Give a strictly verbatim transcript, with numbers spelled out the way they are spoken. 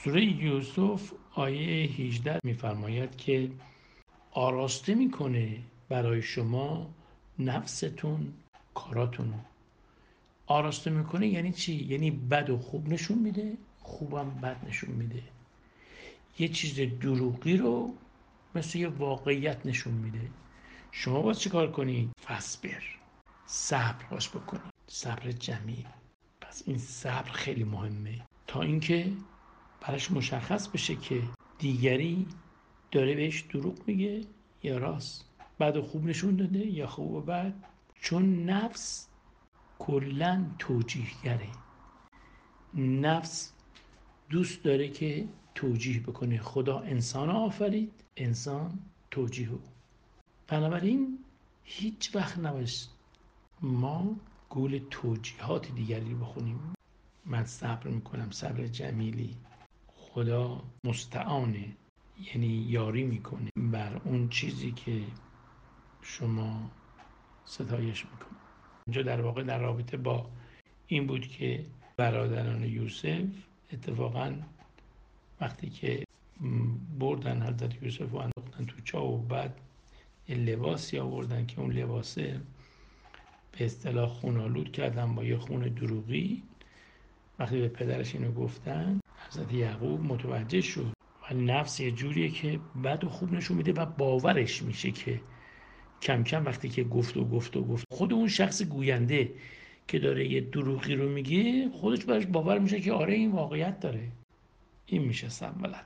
سوره یوسف آیه هجده میفرماید که آراسته میکنه برای شما نفستون کاراتونو. آراسته میکنه یعنی چی؟ یعنی بد و خوب نشون میده، خوبم بد نشون میده. یه چیز دروغی رو مثل یه واقعیت نشون میده. شما باید چی کار کنید؟ فصبر، صبر باش بکنید، صبر جمیل. پس این صبر خیلی مهمه تا اینکه براش مشخص بشه که دیگری داره بهش دروغ میگه یا راست، بد و خوب نشون داده یا خوب و بد. چون نفس کلاً توجیهگره، نفس دوست داره که توجیه بکنه. خدا انسان آفرید، انسان توجیه. بنابراین هیچ وقت نباید ما گول توجیهات دیگری بخونیم. من صبر میکنم، صبر جمیلی. خدا مستعانه، یعنی یاری میکنه بر اون چیزی که شما ستایش میکنه. اینجا در واقع در رابطه با این بود که برادران یوسف اتفاقا وقتی که بردن حضرت یوسف و انداختن تو چاه و بعد یه لباسی آوردن که اون لباسه به اصطلاح خونالود کردن با یه خون دروغی، وقتی به پدرش اینو گفتن حضرت یعقوب متوجه شد و نفس یه جوریه که بد و خوب نشون میده و باورش میشه که کم کم وقتی که گفت و گفت و گفت خود اون شخص گوینده که داره یه دروغی رو میگه خودش براش باور میشه که آره این واقعیت داره. این میشه سنبلت.